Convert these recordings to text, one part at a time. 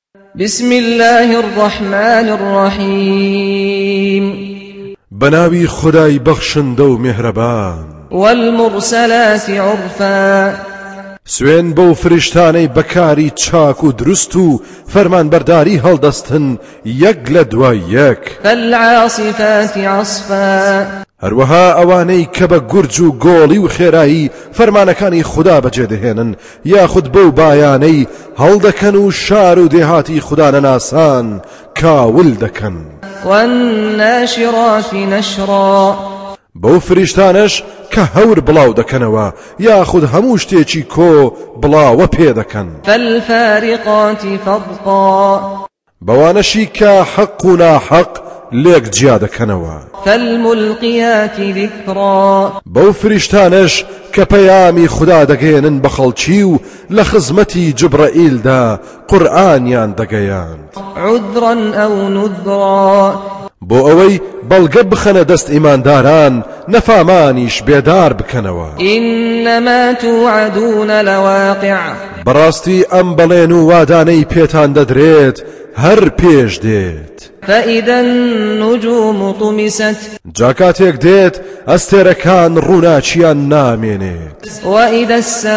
بسم الله الرحمن الرحيم بناوي خداي بخشندو مهربان والمرسلات عرفا سوين بو فرشتاني بكاري چاكو درستو فرمان برداري هلدستن يك لدوا يك فالعاصفات عصفا هروها اواني كبا گرجو گولي و خيرایی فرمانكاني خدا بجدهنن ياخد بو باياني هلدكن شار و دهاتي خدا ناسان كاول دكن والناشرات نشرا بو فرشتانش كهور بلاو دكنوا ياخد هموش تيچي كو بلاو پي دكن فالفارقات فرقا بوانشي كحق ناحق ليك جيادة كنوا فالملقيات ذكرا بو فرشتانش كبيامي خدا دقينن بخلچيو لخزمتي جبرائيل دا قرآن يان دقيان عذرا أو نذرا بو اوي بلقب خنا دست ايمان داران نفامانيش بيدار بكنوا إنما توعدون لواقع براستي امبلينو واداني بيتان ددريت هر پیش ديت فإذا النجوم طمست جاكاتيك ديت استيركان روناچيان نامينيت وإذا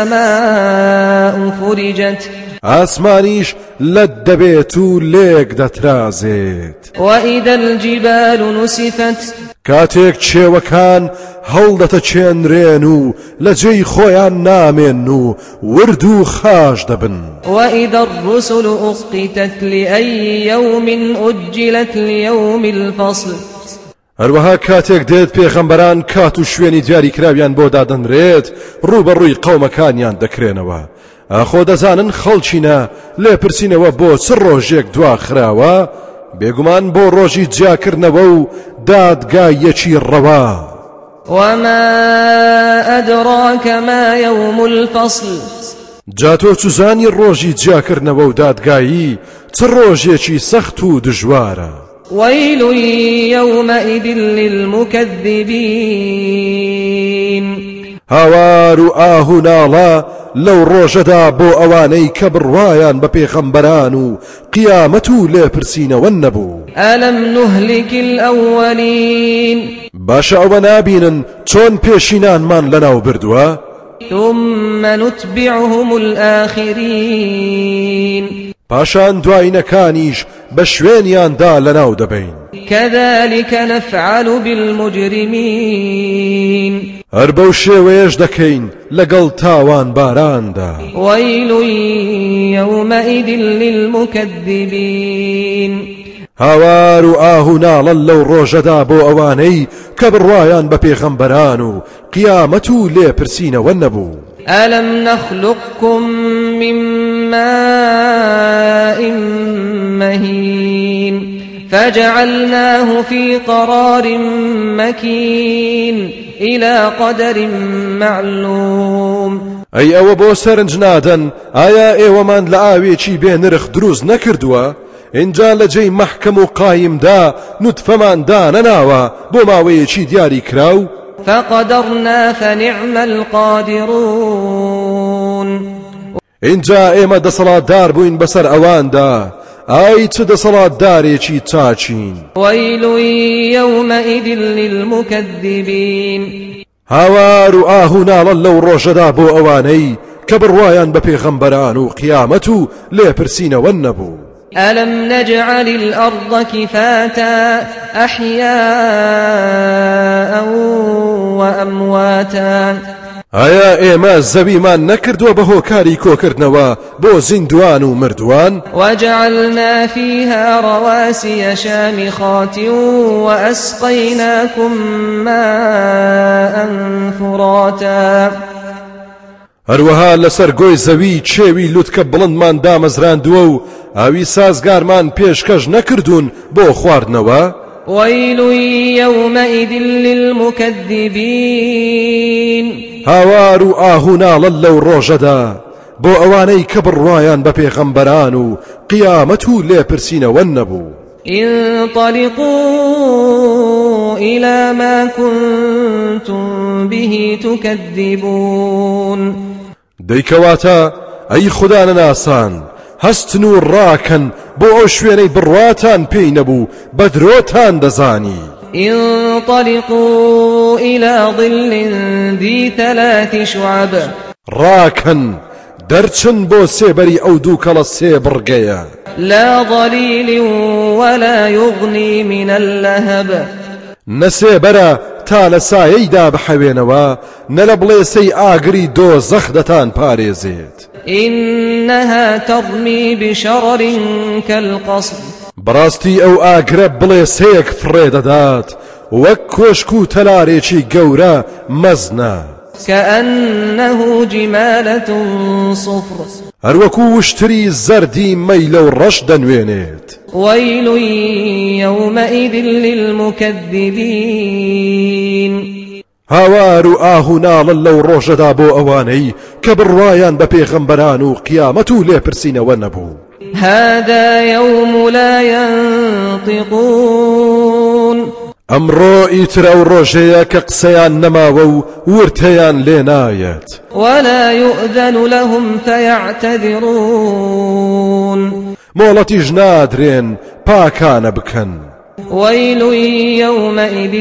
السماء فرجت آسمانيش لدبيتو ليك دترازيت وإذا الجبال نسفت كاتيك چێوەکان هەڵدەتە چێنرێن و لە جێی خۆیان نامێن و ورد و خاش دەبن وإذا الرسل أقتت لأي يوم أجلت ليوم الفصل هەروەها کاتێک دێت پێغەمبەران کات و شوێنی دیاری کراویان بۆ دادەنرێت ڕوبەڕووی قەومەکانیان دەکرێنەوە ئاخۆ دەزانن خەڵچینە لێپرسینەوە بۆ چ ڕۆژێک دواخراوە بێگومان بۆ ڕۆژی جیاکردنەوە و دادگایەکی ڕەوا وما أدراك ما يوم الفصل جا تۆ چوزانی ڕۆژی جیاکردنەوە و دادگایی چ ڕۆژێکی سەخت و دژوارە ويل يومئذ للمكذبين هاوار و ئاه و ناڵە لەو ڕۆژەدا بۆ ئەوانەی کە بڕوایان بە پێغەمبەران و قیامەت و لێپرسینەوە نەبوو ألم نهلك الأولين باشە ئەوە نابینن چۆن پێشینانمان لەناو بردووە ثم نتبعهم الآخرين پاشان دوایینەکانیش بە شوێنیاندا لەناو دەبین كذلك نفعل بالمجرمين هەر بەو شێوەیەش دەکەین لەگەڵ تاوان باراندا ويل يومئذ للمكذبين هاوار و ئاه و ناڵە لەو ڕۆژەدا بۆ ئەوانەی کە بڕوایان بە پێغەمبەران و قیامەت و لێپرسینەوە نەبوو ألم نخلقكم من ماء مهين فجعلناه في قرار مكين إلى قدر معلوم ئەی ئەوە بۆ سەرنج نادەن ئایا ئێوەمان لە ئاوێکی بێنرخ دروست نەکردووە اینجا لە جێی مەحکەم و قایمدا نوتفەمان دانەناوە بۆ ماوەیەکی دیاری کراو فقدرنا فنعم القادرون اینجا ئێمە دەسەڵاتدار بووین بەسەر ئەواندا ئای چ دەسەڵاتدارێکی چاچین ويل يومئذ للمكذبين هاوار و ئاه و ناڵە لەو ڕۆژەدا بۆ ئەوانەی کە بڕوایان بە پێغەمبەران و قیامەت و لێپرسینەوە نەبوو ألم نجعل الأرض كفاتا أحياء وأمواتا ئایا ئێمە زەویمان نەکردووە بە هۆکاری کۆکردنەوە بۆ زیندوان و مردووان وجعلنا فيها رواسي شامخات وأسقيناكم ماء فراتا هەروەها لەسەر گۆی زەوی چێوی لوتکە بڵندمان دامەزراندووە و ئاوی سازگارمان پێشکەش نەکردوون بۆ خواردنەوە ويل يومئذ للمكذبين هاوار و ئاه و ناڵە لەو ڕۆژەدا بۆ ئەوانەی کە بڕوایان بە پێغەمبەران و قیامەت و لێپرسینەوە نەبوو انطلقوا إلى ما كنتم به تكذبون دەیکەواتە ئەی خوددانە ناسان هەستن و ڕاکەن بۆ ئەو شوێنەی بڕواتان پێی نەبوو بە درۆتان دەزانی. انطلقوا إلى ظل ذي 3 شعب ڕاکەن دەرچن بۆ سێبەری ئەو دوو کەڵە سێ بڕگەیە. لا ظليل ولا يغني من اللهب نەسێبەرە تا لە سایەیدا بحەوێنەوە نە لە بڵێسەی ئاگری دۆزەخ دەتان پارێزێت. إنها ترمي بشرر كالقصر بەڕاستی ئەو ئاگرە بڵێسەیەک فڕێ دەدات وەک کۆشک و تەلارێکی گەورە مەزنە. كأنه جمالة صفر هەروەکو وشتری زەردی مەیلە و ڕەش دەنوێنێت. ويل يومئذ للمكذبين هاوار و ئاهو ناڵن لەو ڕۆژەدا بۆ ئەوانەی کە بڕوایان بە پێغەمبەران و قیامەت و لێپرسینەوە نەبوو. هذا يوم لا ينطقون ئەمڕۆ ئیتر ئەو ڕۆژەیە کە قسەیان نەماوە و ورتەیان لێ نایەت. ولا يؤذن لهم فيعتذرون مۆڵەتیش نادرێن پاکانە بکەن. ويل يومئذ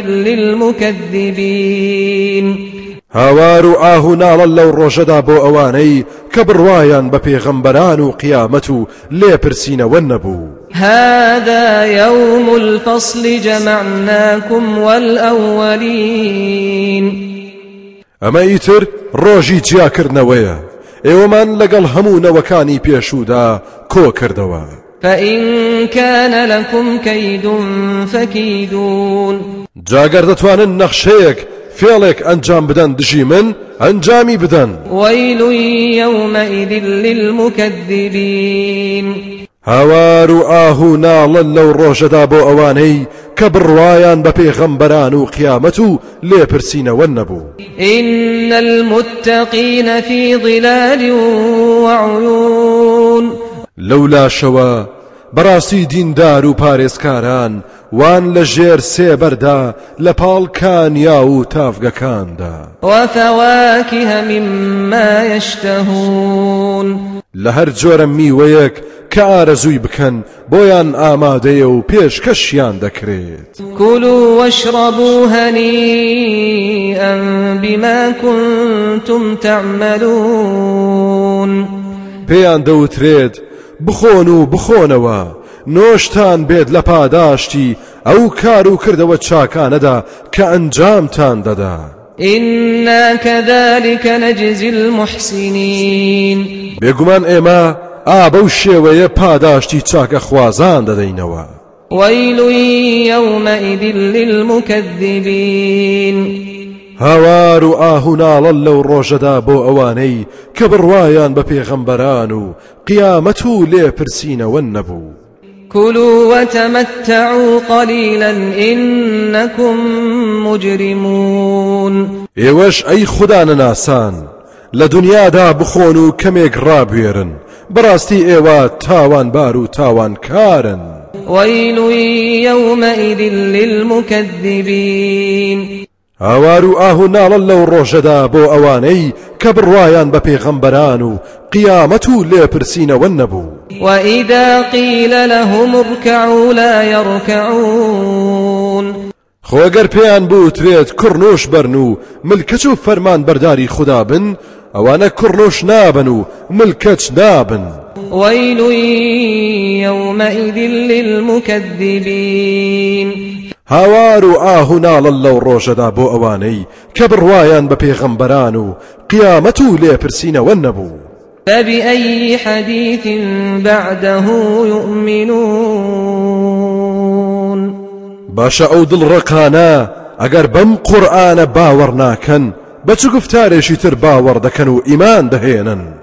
للمكذبين هاوار و ئاهو ناڵن لەو ڕۆژەدا بۆ ئەوانەی کە بڕوایان بە پێغەمبەران و قیامەت و لێپرسینەوە نەبوو. هذا يوم الفصل جمعناكم والأولين ئەمە ئیتر ڕۆژی جیاکردنەوەیە ئێوەمان لەگەڵ هەموو نەوەکانی پێشوودا کۆ کردەوە. فإن كان لكم كيد فكيدون جاگەر دەتوانن نەخشەیەک فێڵێک ئەنجام بدەن دژی من ئەنجامی بدەن. ويل يومئذ للمكذبين هاوار و ئاهو ناڵن لەو ڕۆژەدا بۆ ئەوانەی کە بڕوایان بە پێغەمبەران و قیامەت و لێپرسینەوە نەبوو. إن المتقين في ظلال وعيون لەولاشەوە بەڕاستی دیندار و پارێزکاران وان لە ژێر سێبەردا لە پاڵکانیا و تافگەکاندا. وفواكه مما يشتهون لە هەر جۆرە میوەیەک کە ئارەزووی بکەن بۆیان ئامادەیە و پێشکەشیان دەکرێت. كلوا واشربوا هنيئا بما كنتم تعملون پێیان دەوترێت بخۆن و بخۆنەوە نۆشتان بێت لە پاداشتی ئەو کار و کردەوە چاکانەدا کە ئەنجامتان دەدا. إنا كذلك نجزي المحسنين بێگومان ئێمە بەو شێوەیە پاداشتی چاکە خوازان دەدەینەوە. ويل يومئذ للمكذبين هاوار و ئاهو ناڵن لەو ڕۆژەدا بۆ ئەوانەی کە بڕوایان بە پێغەمبەران و قیامەت و لێپرسینەوە نەبوو. كلوا وتمتعوا قليلا إنكم مجرمون ئێوەش ئەی خوددانە ناسان لە دنیادا بخۆن و کەمێک ڕابوێرن بەڕاستی ئێوە تاوانبار و تاوانکارن. ويل يومئذ للمكذبين هاوار و ئاهو ناڵن لەو ڕۆژەدا بۆ ئەوانەی کە بڕوایان بە پێغەمبەران و قیامەت و لێپرسینەوە نەبوو. وإذا قيل لهم اركعوا لا يركعون خۆگەر پێیان بوترێت کوڕنۆش بەرن و ملکەت و فەرمان بەرداری خوددا بن ئەوانە کوڕنۆش نابن و ملکەت نابن. ويل يومئذ للمكذبين هاوار و ئاهو ناڵن لەو ڕۆژەدا بۆ ئەوانەی کە بڕوایان بە پێغەمبەران و قیامەت و لێپرسینەوە نەبوو. فبأي حديث بعده يؤمنون باشە ئەو دڵڕەقانە ئەگەر بەم قورئانە باوەڕ ناکەن بە چ گفتارێکی تر باوەڕ دەکەن و ئیمان دەهێنن.